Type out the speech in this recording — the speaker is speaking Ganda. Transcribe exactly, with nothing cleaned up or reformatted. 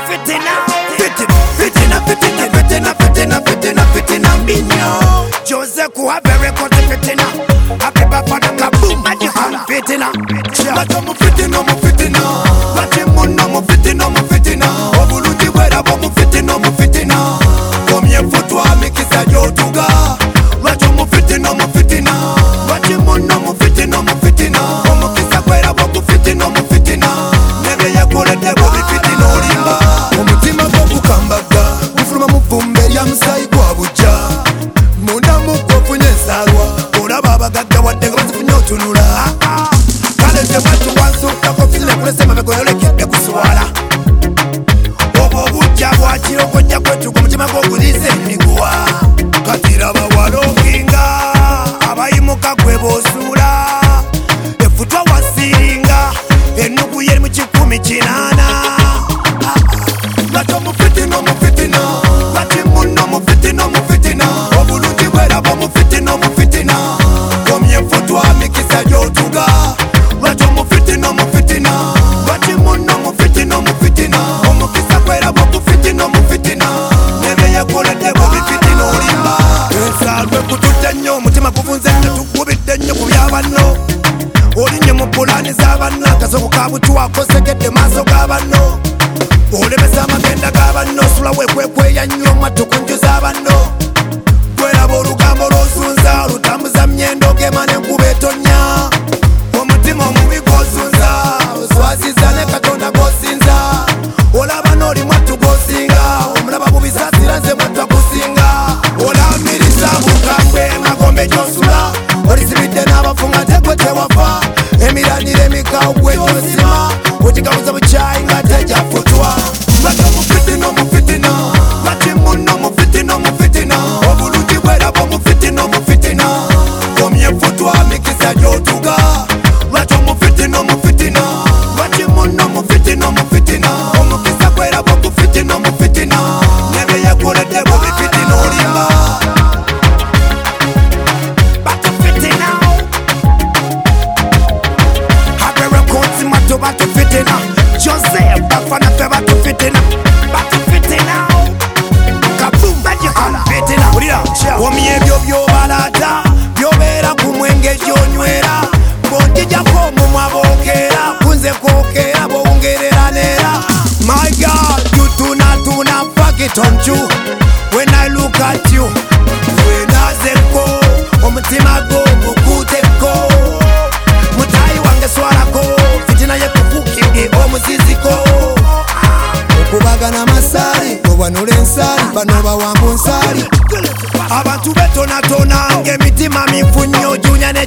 fitina fitina fitina fitina fitina fitina fitina fitina minyo Jose kuhabere kote fitina Habiba fana kaboom magihala fitina Bato mu fitina mu fitina Bati muna mu fitina mu fitina Obuluji wera bo mu fitina mu fitina Komye futwa mikisa jotuga Bato mu fitina mu fitina Bati muna mu fitina mu fitina Omukisa wera bo mu fitina mu fitina Nebe ya kule debo mi fitina olimba Omutima boku kambaga Mufuruma mufumbe ya msai kwa buja Muna mukofu nyesarwa Uraba abagagga wadde bazifunye otunula Kale te batu wansuka kofile kulesema begoyolekedde kuswala Obwo obujja bwakiro kojja kwetuka omutima gw'ogulize emiguwa Katira bawala okinga abayimuka gwe b'osuula Efutwa wasiringa ennugu yeri mu kikumi kinaana Bato mu fitina mu fitina Bati munno mu fitina mu fitina Obulungi bwerabo mu fitina mu fitina Komye efutwa mikisa gy'otuga Bato mu fitina mu fitina Bati munno mu fitina mu fitina Omukisa bwerabo mu fitina mu fitina Nebe yakoledde bo bifitina olimba Ensalwe kutudde nnyo omutima guvunze tetukubidde nnyo ku byabanno Olinye mu pulaani z'abanno akasoko ka butuwa kosekedde maaso g'abanno Olemesa amagenda g'abanno sula wekwekweya nnyo mwattu ku nju z'abanno Gweraba olugambo lw'osunza olutambuza myendo gema n'enkuba etonnya Omutima omubi gw'osunza oswazizza ne Katonda gw'osinza Olaba n'oli mwattu gw'osinga omulaba bubisaasira nze mwattu akusinga Olamiriza bukambwe magombe gy'osula olisibidde n'abafunga tegwe tewafa Emiranire emikawo gwe gy'osima Okigabuza bukyayi nga tejafutwa Bato mu fitina mu fitina Bati munno mu fitina mu fitina Obulungi bwerabo mu fitina mu fitina Komye efutwa mikisa gy'otuga Bato mu fitina mu fitina Bati munno mu fitina mu fitina Omukisa bwerabo mu fitina mu fitina Nebe yakoledde bo bifitina olimba Bato fitina Habere konti mato bato fitina Joseph bafana fe bato fitina Bato fitina Kaboom magihala fitina Ulira Omi ebyo byobalata Byobera ku mwenge gy'onywera Bondijjako mu mwabookera Kunze kookera bowungerera neera My God, you tuna tuna fuck it on you When I look at you Wenazeko Omutima go gukuteko Mutayi wange swalako Fitina ye kukukidi omuziziko Okubagana masali Obanula ensali Bano bawambu nsali Abantu betonatona ng'emitima mifu nnyo Junya ne